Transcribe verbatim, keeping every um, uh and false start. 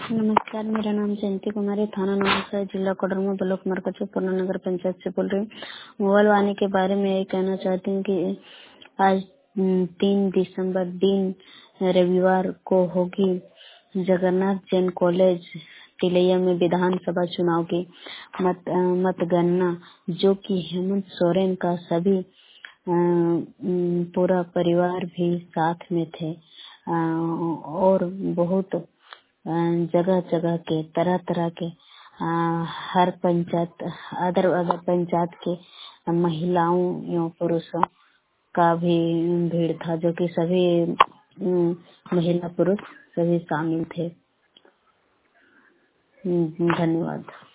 नमस्कार, मेरा नाम जयंती कुमारी, थाना नवासा, जिला कोडरमा, ब्लॉक मरकज, पूर्णा नगर पंचायत से बोल रही हूँ। मोबाइल वाणी के बारे में यही कहना चाहती हूँ कि आज तीन दिसंबर दिन रविवार को होगी जगन्नाथ जैन कॉलेज तिलैया में विधानसभा चुनाव की मत मतगणना, जो कि हेमंत सोरेन का सभी अ, पूरा परिवार भी साथ में थे अ, और बहुत जगह जगह के तरह तरह के आ, हर पंचायत अदर अदर पंचायत के महिलाओं या पुरुषों का भी भीड़ था, जो कि सभी अम, महिला पुरुष सभी शामिल थे। हम्म, धन्यवाद।